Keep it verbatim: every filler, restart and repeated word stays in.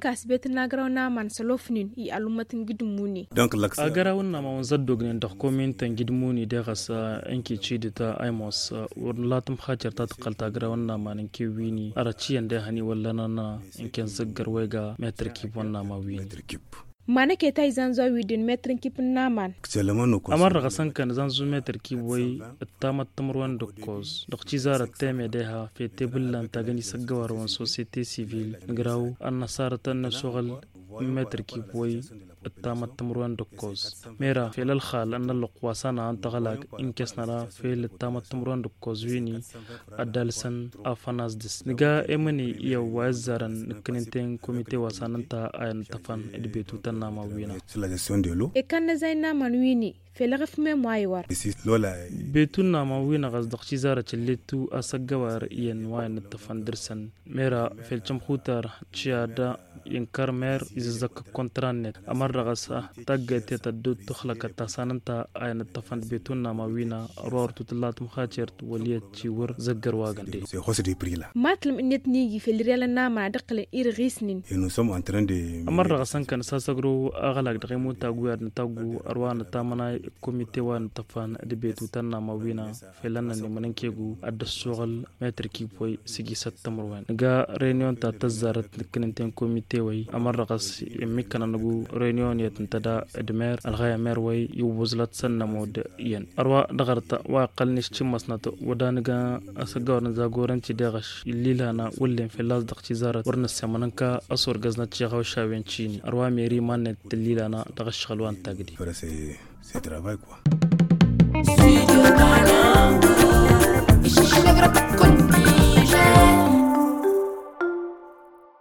kasbet na garauna man salofnin i alumatin gidmuni a garawun na mawon zaddognin da komintan gidmuni da gasa yanki ci da ta aimos wurin latin hajar ta takalta garawun na manin kiwini a raciyan da hani wallana na yankin zaggar waiga metar kibon na mawini mana ke ta zanzo widin metrin kipin naman amar daga sankan zanzo metar kiboi ta matamruwan da kos da ci zara teme da ha fe tebullan ta gani saggawar wan societe civil graw an nasara tan na shogal metar kiboi ta matamruwan da kos mera fe lal khal an lal qwasana an tagalak in kesnara fe ta matamruwan da kos wini adalsan afanas dis niga emani iya wazaran kinten komite wasananta ayan tafan edbetu nama wina e kan na zaina manwini felagaf me maiwar betun nama wina gas dakhi zara chilletu asagawar yen wayan tafandirsan mera felcham khutar chiada inkar mer izak kontranet amar ragasa taggete taddu tukhlaka tasananta ayan tafand betun nama wina rortu tlat mukhachirt waliyat chiwar zaggar wagande matlam innet nigi felirela nama dakle irgisnin nous sommes en train de amar ragasan kan sasagro agalak dagemu tagu ad tagu arwana tamana komite wan tafan debetu tanna mawina felana ni mankegu ad sugal metr ki boy sigi sattamrwan ga reunion ta tazarat kinten komite way amar ragas mikana nagu reunion yatantada admer alghaya mer way yubuzlat sanna mod yen arwa dagarta wa qalnish chimasnato wadaniga asagawna zagoranci dagash lilana wallen felas daqci zarat warna samananka asor gazna chigaw shawen chini arwa meri manet lilana dagash khalwan tagdi c'est c'est travail quoi.